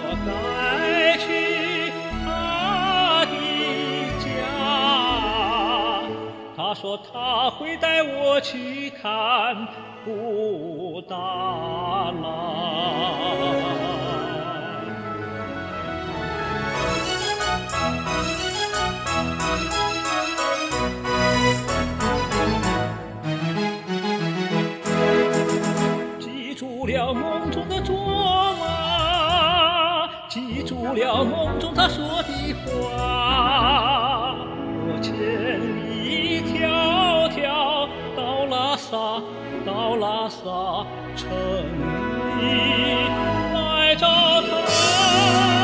该去他的家。他说他会带我去看布达拉。记住了梦中的卓玛，记住了梦中他说的话。我千里迢迢到拉萨，到拉萨城里来找他。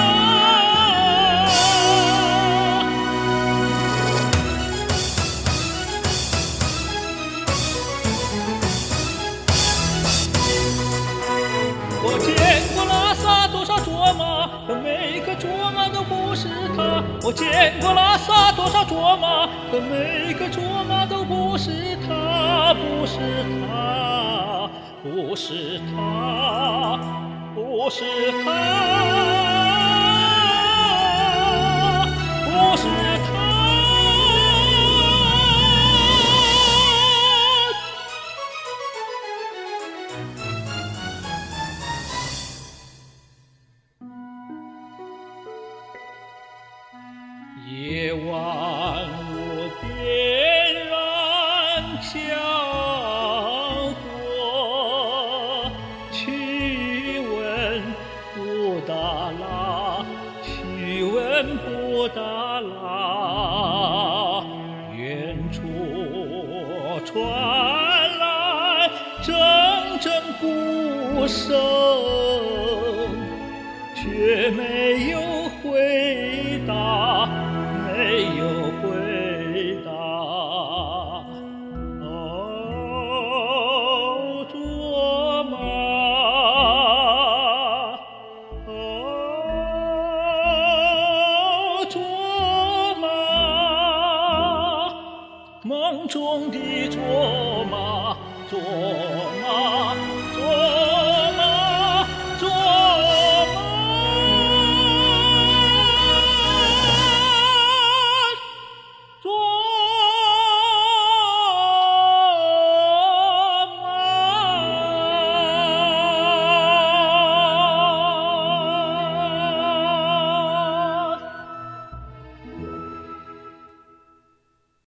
我见过拉萨多少卓玛，可每个卓玛都不是他。我见过拉萨多少卓玛，可每个卓玛都不是他，不是他，不是他，不是他，不是他。夜晚我点燃香火，去问布达拉，去问布达拉。远处传来阵阵鼓声，却没